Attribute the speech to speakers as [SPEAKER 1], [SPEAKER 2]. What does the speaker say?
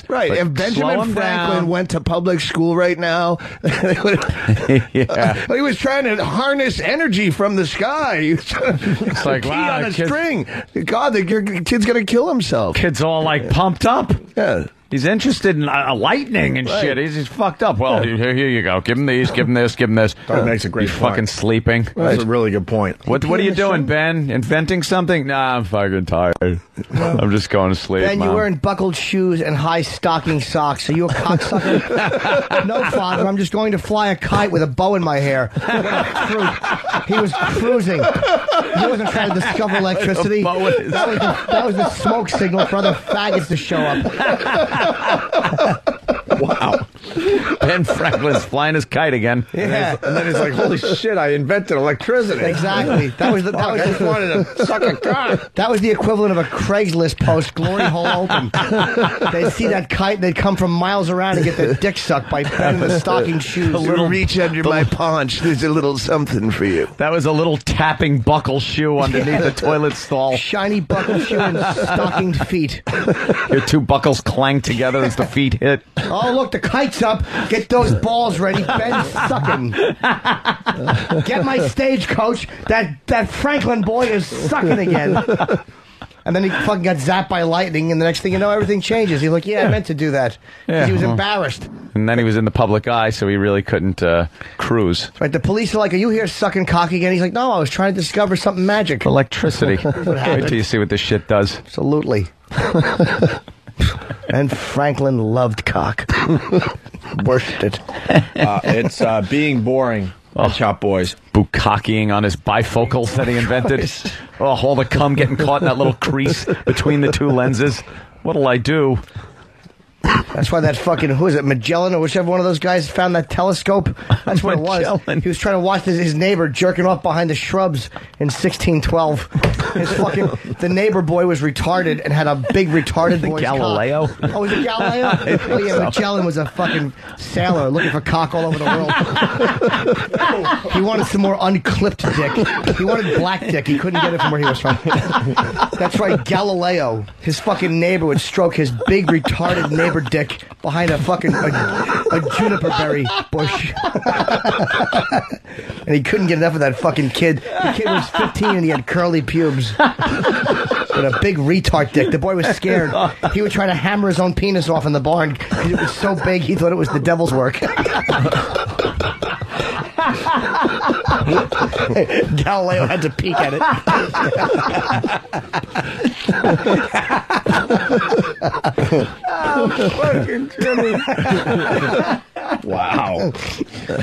[SPEAKER 1] Right.
[SPEAKER 2] But
[SPEAKER 1] If
[SPEAKER 2] slow
[SPEAKER 1] Benjamin
[SPEAKER 2] him
[SPEAKER 1] Franklin
[SPEAKER 2] down.
[SPEAKER 1] went to public school right now,
[SPEAKER 2] Yeah.
[SPEAKER 1] he was trying to harness energy from the sky. He was trying to
[SPEAKER 2] It's like,
[SPEAKER 1] key
[SPEAKER 2] wow,
[SPEAKER 1] on a
[SPEAKER 2] kid-
[SPEAKER 1] string. God, your kid's going to kill himself.
[SPEAKER 2] Kid's all like pumped up.
[SPEAKER 1] Yeah.
[SPEAKER 2] He's interested in lightning and shit. He's fucked up. Well, here you go. Give him these. Give him this. Give him this.
[SPEAKER 3] That makes a great
[SPEAKER 2] He's
[SPEAKER 3] point.
[SPEAKER 2] fucking sleeping.
[SPEAKER 3] That's a really good point.
[SPEAKER 2] What are you doing, Ben? Inventing something? Nah, I'm fucking tired. I'm just going to sleep.
[SPEAKER 4] Ben,
[SPEAKER 2] Mom.
[SPEAKER 4] you're wearing buckled shoes and high stocking socks. Are you a cocksucker? No, Father. I'm just going to fly a kite with a bow in my hair. What a fruit. He was cruising. He wasn't trying to discover electricity.
[SPEAKER 2] A bow in his
[SPEAKER 4] That was the smoke signal for other faggots to show up.
[SPEAKER 2] Wow. Ben Franklin's flying his kite again.
[SPEAKER 4] Yeah.
[SPEAKER 3] And then he's like, holy shit, I invented electricity.
[SPEAKER 4] Exactly. That was the
[SPEAKER 3] I just wanted to suck a cock.
[SPEAKER 4] that was the equivalent of a Craigslist post, glory hole open. They'd see that kite, they'd come from miles around and get their dick sucked by Ben in the stocking shoes.
[SPEAKER 1] Little reach under my paunch. There's a little something for you.
[SPEAKER 2] That was a little tapping buckle shoe underneath the toilet stall.
[SPEAKER 4] Shiny buckle shoe and stockinged feet.
[SPEAKER 2] Your two buckles clang together as the feet hit.
[SPEAKER 4] Oh, look, the kite's up. Get those balls ready. Ben's sucking. Get my stagecoach. That Franklin boy is sucking again. And then he fucking got zapped by lightning, and the next thing you know, everything changes. He's like, yeah, I meant to do that. 'Cause he was embarrassed.
[SPEAKER 2] And then he was in the public eye, so he really couldn't cruise.
[SPEAKER 4] Right, the police are like, are you here sucking cock again? He's like, no, I was trying to discover something magic.
[SPEAKER 2] Electricity. Wait till you see what this shit does.
[SPEAKER 4] Absolutely. And Franklin loved cock. Worshipped it.
[SPEAKER 3] It's being boring. Chop Boys.
[SPEAKER 2] Bukkakeing on his bifocals that he invented. Oh, all the cum getting caught in that little crease between the two lenses. What'll I do?
[SPEAKER 4] That's why that fucking, who is it, Magellan or whichever one of those guys found that telescope? That's what it was.
[SPEAKER 2] Magellan.
[SPEAKER 4] He was trying to watch his neighbor jerking off behind the shrubs in 1612. The neighbor boy was retarded and had a big retarded boy's
[SPEAKER 2] Galileo?
[SPEAKER 4] cock. Oh, was it Galileo? Oh, yeah, Magellan was a fucking sailor looking for cock all over the world. He wanted some more unclipped dick. He wanted black dick. He couldn't get it from where he was from. That's right, Galileo. His fucking neighbor would stroke his big retarded neighbor dick behind a fucking a juniper berry bush. And he couldn't get enough of that fucking kid. The kid was 15 and he had curly pubes. With a big retard dick. The boy was scared. He would try to hammer his own penis off in the barn because it was so big he thought it was the devil's work. Galileo had to peek at it.
[SPEAKER 3] Wow.